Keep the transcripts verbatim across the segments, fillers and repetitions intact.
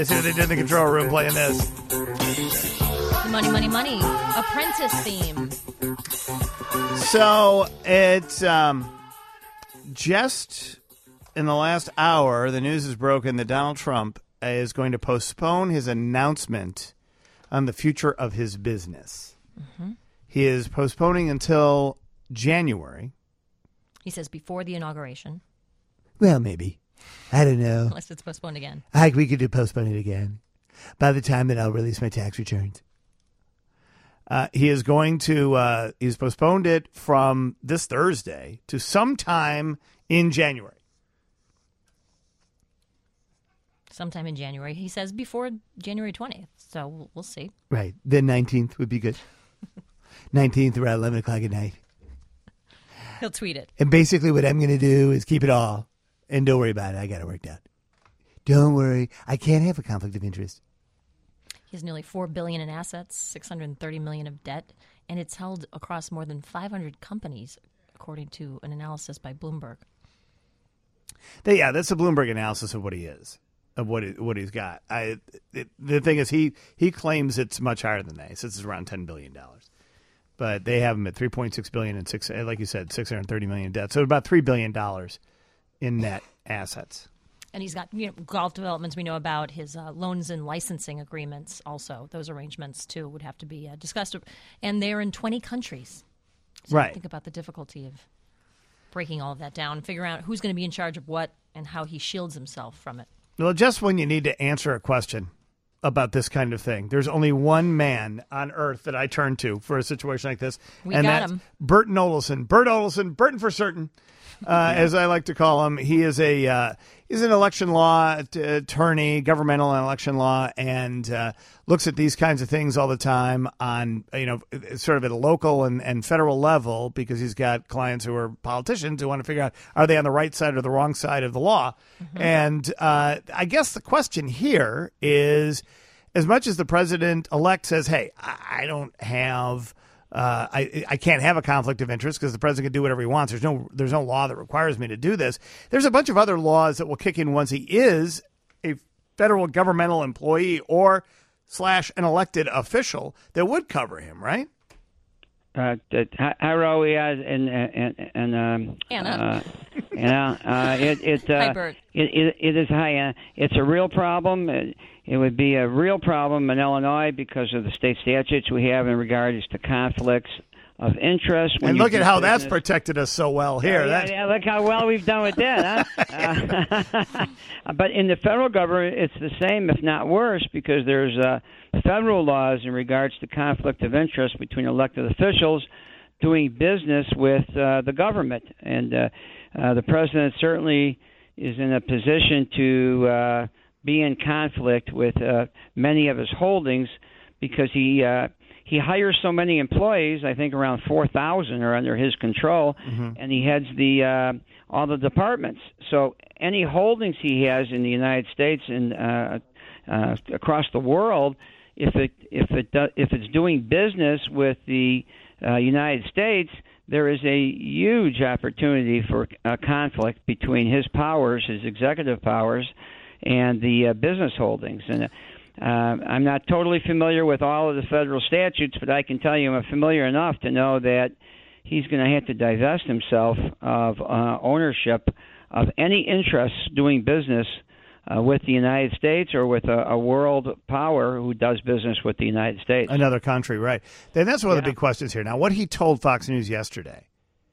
Let's see what they did in the control room playing this. Money, money, money. Apprentice theme. So it's um, just in the last hour, the news has broken that Donald Trump is going to postpone his announcement on the future of his business. Mm-hmm. He is postponing until January. He says before the inauguration. Well, maybe. I don't know. Unless it's postponed again. I think we could do postpone it again. By the time that I'll release my tax returns. Uh, he is going to, uh, he's postponed it from this Thursday to sometime in January. Sometime in January. He says before January twentieth. So we'll, we'll see. Right. The nineteenth would be good. nineteenth around eleven o'clock at night. He'll tweet it. And basically what I'm going to do is keep it all. And don't worry about it. I got it worked out. Don't worry. I can't have a conflict of interest. He has nearly four billion dollars in assets, six hundred thirty million dollars of debt, and it's held across more than five hundred companies, according to an analysis by Bloomberg. Yeah, that's a Bloomberg analysis of what he is, of what he, what he's got. I it, the thing is, he he claims it's much higher than that. He says it's around ten billion dollars, but they have him at three point six billion dollars and six, like you said, six hundred thirty million dollars in debt. So about three billion dollars in net assets. And he's got you know, golf developments we know about, his uh, loans and licensing agreements also. Those arrangements, too, would have to be uh, discussed. And they're in twenty countries. So right. Think about the difficulty of breaking all of that down and figuring out who's going to be in charge of what and how he shields himself from it. Well, just when you need to answer a question about this kind of thing, there's only one man on earth that I turn to for a situation like this. We and got that's him. Burton Olson. Bert Olson, Burton for certain. Uh, as I like to call him, he is a uh, he's an election law t- attorney, governmental and election law, and uh, looks at these kinds of things all the time on you know sort of at a local and, and federal level because he's got clients who are politicians who want to figure out are they on the right side or the wrong side of the law. Mm-hmm. And uh, I guess the question here is, as much as the president-elect says, "Hey, I, I don't have." Uh, I I can't have a conflict of interest because the president can do whatever he wants. There's no there's no law that requires me to do this. There's a bunch of other laws that will kick in once he is a federal governmental employee or slash an elected official that would cover him, right? Uh, hi, Rowie, and and and um, Anna. Uh, Anna, uh, it it, uh, hi, Bert. it it it is hi, Anna. It's a real problem. It, it would be a real problem in Illinois because of the state statutes we have in regards to conflicts of interest. And look at how business. That's protected us so well here. Yeah, yeah, yeah, look how well we've done with that, huh? uh, but in the federal government, it's the same, if not worse, because there's uh, federal laws in regards to conflict of interest between elected officials doing business with uh, the government. And uh, uh, the president certainly is in a position to uh, be in conflict with uh, many of his holdings because he uh, he hires so many employees. I think around four thousand are under his control, mm-hmm. and he heads the uh, all the departments. So any holdings he has in the United States and uh, uh, across the world, if it if it do, if it's doing business with the uh, United States, there is a huge opportunity for a conflict between his powers, his executive powers, and the uh, business holdings. And uh, I'm not totally familiar with all of the federal statutes, but I can tell you I'm familiar enough to know that he's going to have to divest himself of uh, ownership of any interests doing business uh, with the United States or with a, a world power who does business with the United States. Another country, right. Then that's one of yeah. the big questions here. Now, what he told Fox News yesterday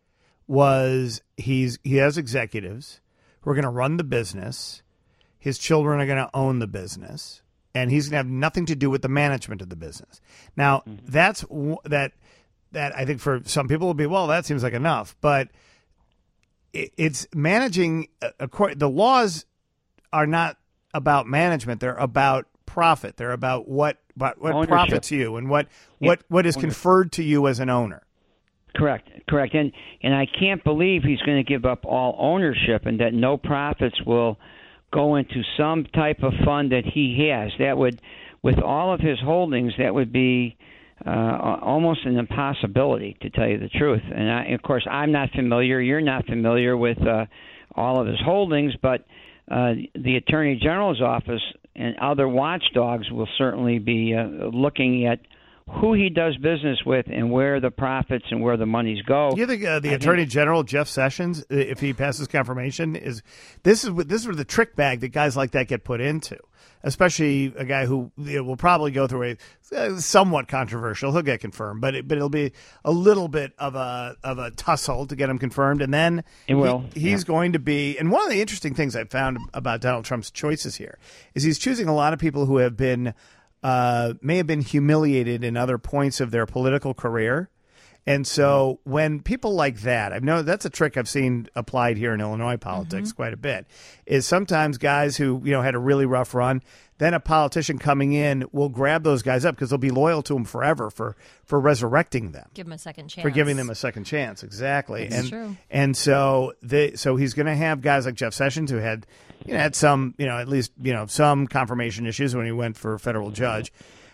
was he's he has executives who are going to run the business. His children are going to own the business, and he's going to have nothing to do with the management of the business. Now, mm-hmm. that's that that I think for some people will be, well, that seems like enough, but it, it's managing. Uh, the laws are not about management; they're about profit. They're about what what, what profits you and what yeah. what what is Ownership. conferred to you as an owner. Correct, correct, and and I can't believe he's going to give up all ownership and that no profits will go into some type of fund that he has. That would, with all of his holdings, that would be uh, almost an impossibility, to tell you the truth. And I, of course, I'm not familiar. You're not familiar with uh, all of his holdings, but uh, the Attorney General's office and other watchdogs will certainly be uh, looking at who he does business with and where the profits and where the monies go. You think uh, the I Attorney think, General Jeff Sessions, if he passes confirmation, is this is this is where the trick bag that guys like that get put into, especially a guy who you know, will probably go through a uh, somewhat controversial. He'll get confirmed, but it, but it'll be a little bit of a of a tussle to get him confirmed, and then it will. He, he's yeah. going to be. And one of the interesting things I've found about Donald Trump's choices here is he's choosing a lot of people who have been. Uh, may have been humiliated in other points of their political career. And so when people like that, I know that's a trick I've seen applied here in Illinois politics mm-hmm. quite a bit, is sometimes guys who, you know, had a really rough run, then a politician coming in will grab those guys up because they'll be loyal to them forever for, for resurrecting them. Give them a second chance. For giving them a second chance, exactly. That's and true. And so they, so he's going to have guys like Jeff Sessions who had, you know, had some, you know, at least, you know, some confirmation issues when he went for a federal judge.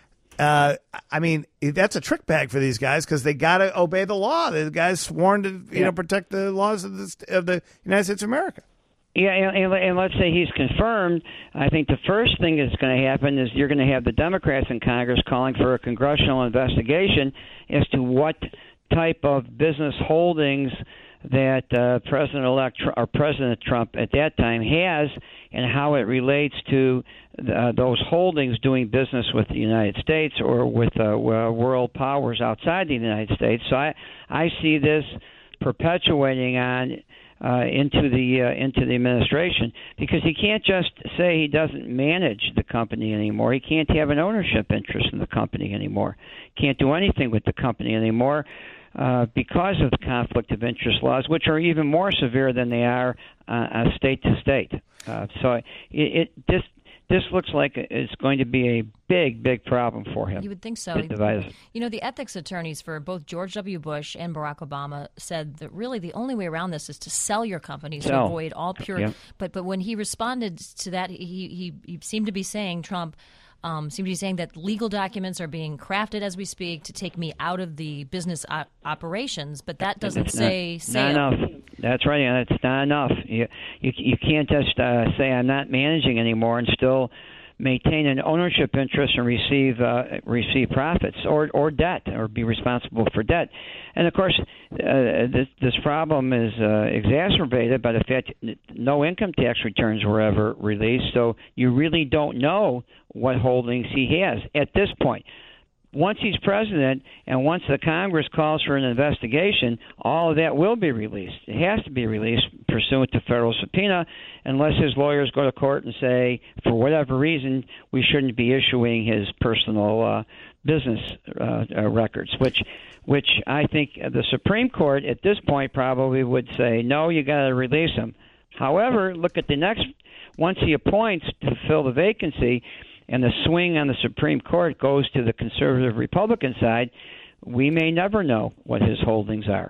Uh, I mean, that's a trick bag for these guys because they got to obey the law. The guy's sworn to, you yeah. know, protect the laws of the, of the United States of America. Yeah, and, and let's say he's confirmed. I think the first thing that's going to happen is you're going to have the Democrats in Congress calling for a congressional investigation as to what type of business holdings that uh, President-elect or President Trump at that time has, and how it relates to uh, those holdings doing business with the United States or with uh, world powers outside the United States. So I, I see this perpetuating on uh, into the uh, into the administration because he can't just say he doesn't manage the company anymore. He can't have an ownership interest in the company anymore. Can't do anything with the company anymore. Uh, because of the conflict of interest laws, which are even more severe than they are uh, uh, state to state. Uh, so it, it this this looks like it's going to be a big, big problem for him. You would think so. You know, the ethics attorneys for both George W. Bush and Barack Obama said that really the only way around this is to sell your company to sell. avoid all pure. Yeah. But but when he responded to that, he he, he seemed to be saying Trump. Um, seem to be saying that legal documents are being crafted as we speak to take me out of the business o- operations, but that doesn't it's say not, sale. Not enough. That's right, and it's not enough. You you, you can't just uh, say I'm not managing anymore and still maintain an ownership interest and receive uh, receive profits or or debt or be responsible for debt. And of course, uh, this this problem is uh, exacerbated by the fact that no income tax returns were ever released, so you really don't know what holdings he has at this point. Once he's president and once the Congress calls for an investigation, all of that will be released. It has to be released pursuant to federal subpoena unless his lawyers go to court and say, for whatever reason, we shouldn't be issuing his personal uh, business uh, uh, records, which which I think the Supreme Court at this point probably would say, no, you got to release him. However, look at the next, once he appoints to fill the vacancy, and the swing on the Supreme Court goes to the conservative Republican side, we may never know what his holdings are.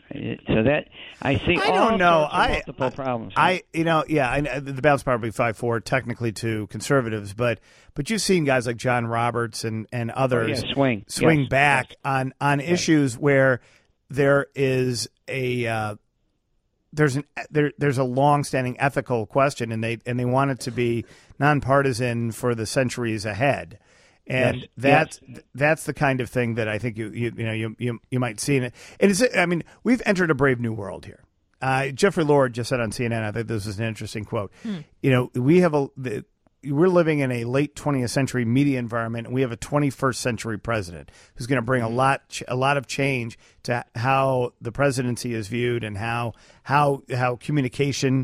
So that I see. I all don't know. sorts of I multiple I, problems. I you know yeah. I, the balance probably five four technically to conservatives, but but you've seen guys like John Roberts and, and others oh, yeah, swing swing yes. back yes. on on right. issues where there is a. Uh, There's an there there's a long-standing ethical question, and they and they want it to be nonpartisan for the centuries ahead, and yes. that's yes. that's the kind of thing that I think you you, you know you, you you might see in it. And it's I mean we've entered a brave new world here. Uh, Jeffrey Lord just said on C N N. I think this is an interesting quote. Hmm. You know, we have a the, we're living in a late twentieth century media environment, and we have a twenty-first century president who's going to bring a lot, a lot of change to how the presidency is viewed and how how how communication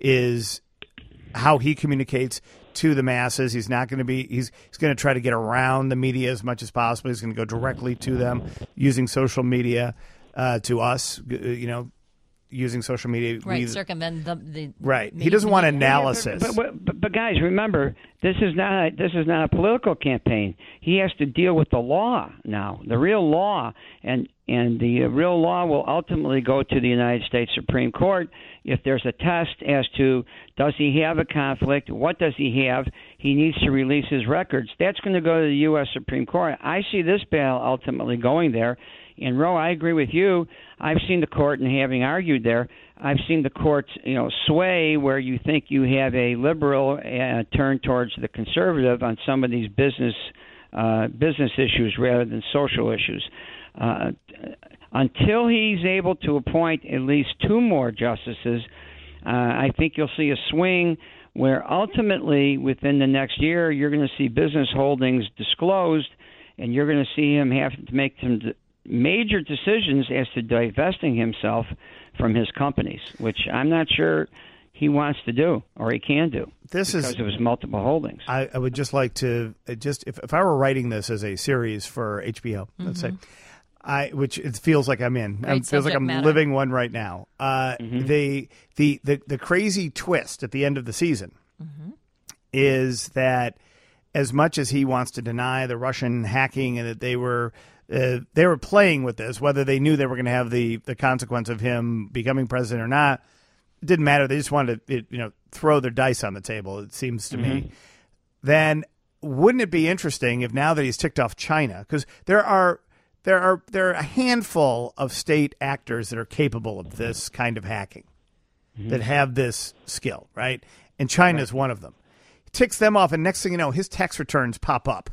is, how he communicates to the masses. He's not going to be. He's he's going to try to get around the media as much as possible. He's going to go directly to them using social media uh, to us. You know. Using social media, right? We, circumvent the, the right. He doesn't want analysis. But, but, but, but guys, remember, this is not a, this is not a political campaign. He has to deal with the law now, the real law, and and the real law will ultimately go to the United States Supreme Court if there's a test as to does he have a conflict, what does he have. He needs to release his records. That's going to go to the U S Supreme Court. I see this battle ultimately going there. And Roe, I agree with you. I've seen the court, and having argued there, I've seen the courts, you know, sway where you think you have a liberal uh, turn towards the conservative on some of these business uh, business issues rather than social issues. Uh, until he's able to appoint at least two more justices, uh, I think you'll see a swing where ultimately within the next year you're going to see business holdings disclosed, and you're going to see him have to make some major decisions as to divesting himself from his companies, which I'm not sure he wants to do or he can do this because is, of his multiple holdings. I, I would just like to just if, if I were writing this as a series for H B O, mm-hmm. let's say, I which it feels like I'm in. It feels like I'm matter. living one right now. Uh, mm-hmm. the, the the the crazy twist at the end of the season mm-hmm. is that as much as he wants to deny the Russian hacking and that they were uh, they were playing with this, whether they knew they were going to have the the consequence of him becoming president or not, it didn't matter. They just wanted to, you know, throw their dice on the table, it seems to mm-hmm. me. Then wouldn't it be interesting if now that he's ticked off China, because there are there are there are a handful of state actors that are capable of this kind of hacking, mm-hmm. that have this skill, right? And China right. is one of them. He ticks them off, and next thing you know, his tax returns pop up.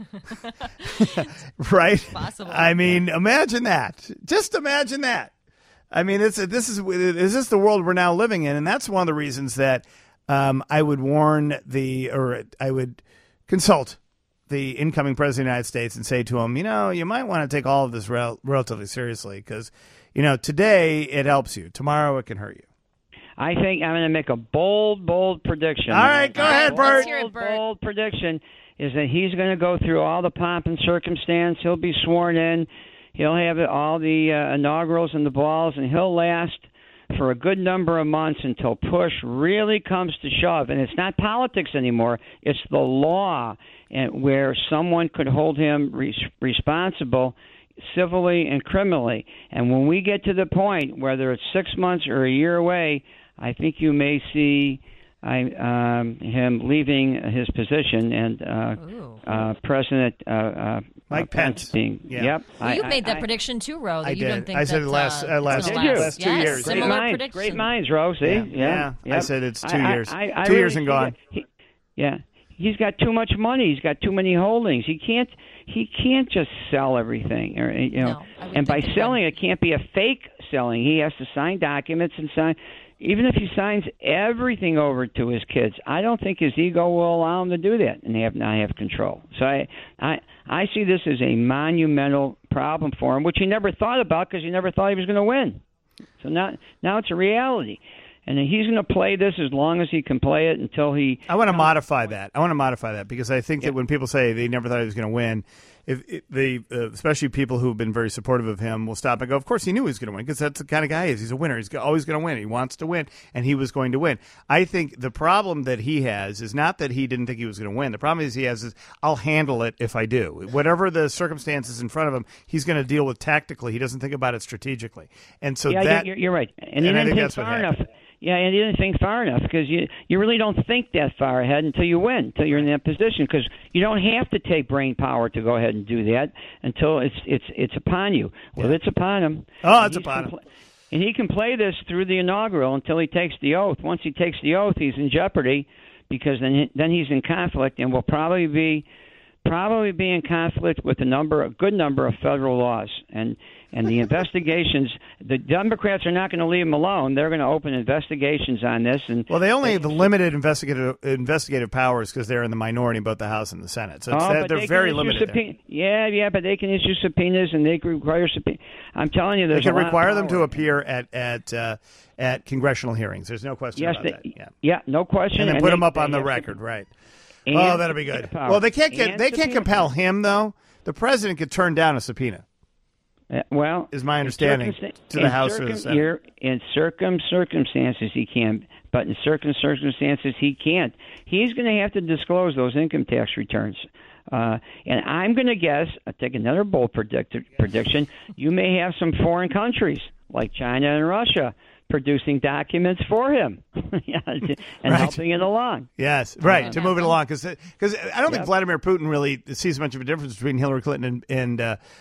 Right? Possible. I mean, imagine that. Just imagine that. I mean, it's this is is this the world we're now living in, and that's one of the reasons that um, I would warn the or I would consult the incoming president of the United States and say to him, you know, you might want to take all of this rel- relatively seriously because, you know, today it helps you, tomorrow it can hurt you. I think I'm going to make a bold, bold prediction. All right, go ahead, Bert. Let's hear it, Bert. Bold prediction is that he's going to go through all the pomp and circumstance. He'll be sworn in. He'll have all the uh, inaugurals and the balls, and he'll last for a good number of months until push really comes to shove. And it's not politics anymore. It's the law, and where someone could hold him re- responsible civilly and criminally. And when we get to the point, whether it's six months or a year away, I think you may see I, um, him leaving his position and uh, uh, President uh, uh, Mike Pence. Pence being. Yeah. Yep. Well, I, you've made that I, prediction too, Ro. That I you did. don't think I said that, last, uh, uh, last, it's last, gonna last two yes, years. Great Similar minds, prediction. great minds, Rose. See? Yeah. Yeah. yeah. Yep. I said it's two I, years. I, I, I two really years and gone. He, yeah. He's got too much money. He's got too many holdings. He can't. He can't just sell everything. Or, you know, No, I would and by think it selling, wouldn't. it can't be a fake selling. He has to sign documents and sign. Even if he signs everything over to his kids, I don't think his ego will allow him to do that and have not have control. So I, I, I see this as a monumental problem for him, which he never thought about because he never thought he was going to win. So now, now it's a reality. And he's going to play this as long as he can play it until he... I want to modify that. I want to modify that because I think Yep. that when people say they never thought he was going to win, if, if the uh, especially people who have been very supportive of him will stop and go, of course he knew he was going to win because that's the kind of guy he is. He's a winner. He's always going to win. He wants to win, and he was going to win. I think the problem that he has is not that he didn't think he was going to win. The problem is he has is, I'll handle it if I do. Whatever the circumstances in front of him, he's going to deal with tactically. He doesn't think about it strategically. And so yeah, that... you're, you're right. And, and he I didn't think think that's what far happened. enough. Yeah, and you didn't think far enough because you you really don't think that far ahead until you win, until you're in that position. Because you don't have to take brain power to go ahead and do that until it's it's it's upon you. Well, Yeah. it's upon him. Oh, it's And he's upon him. compl- And he can play this through the inaugural until he takes the oath. Once he takes the oath, he's in jeopardy because then he, then he's in conflict and will probably be probably be in conflict with a number a good number of federal laws and. And the investigations, the Democrats are not going to leave him alone. They're going to open investigations on this. And Well, they only have the limited investigative investigative powers because they're in the minority in both the House and the Senate. So it's, oh, they're, but they're they very can issue limited. subpoena- yeah, yeah, but they can issue subpoenas and they can require subpoenas. I'm telling you, They there's can a lot require of them power. to appear at at uh, at congressional hearings. There's no question Yes, about they, that. Yeah. yeah, no question. And then put they- them up they on the have record, sub- right? and Oh, that'll be good. subpoena power. Well, they can't get And they can't subpoena compel power. him though. The president could turn down a subpoena. Uh, well, Is my in understanding circumstan- to the in House or the circum- Senate. you're- In circum circumstances, he can, but in certain circumstances, he can't. He's going to have to disclose those income tax returns. Uh, and I'm going to guess, I'll take another bold predict- prediction, you may have some foreign countries like China and Russia producing documents for him yeah, and Right. helping it along. Yes, right, Uh, to move it along because because I don't think Yep. Vladimir Putin really sees much of a difference between Hillary Clinton and, and uh,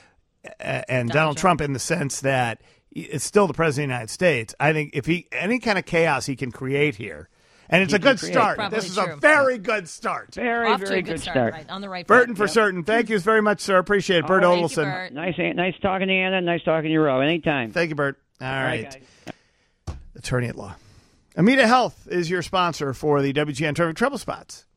and Donald, Donald Trump. Trump in the sense that it's still the president of the United States. I think if he any kind of chaos he can create here, and it's he a good start. Probably this is true. a very good start. Very, Off very to a good start. start. Right, on the right Burton foot. for yep. certain. Thank you very much, sir. Appreciate it. Bert right, Odelson. You, Bert. Nice, nice talking to you, Anna. Nice talking to you, Ro. Anytime. Thank you, Bert. All, All right. right Attorney at law. Amita Health is your sponsor for the W G N Traffic Trouble Spots.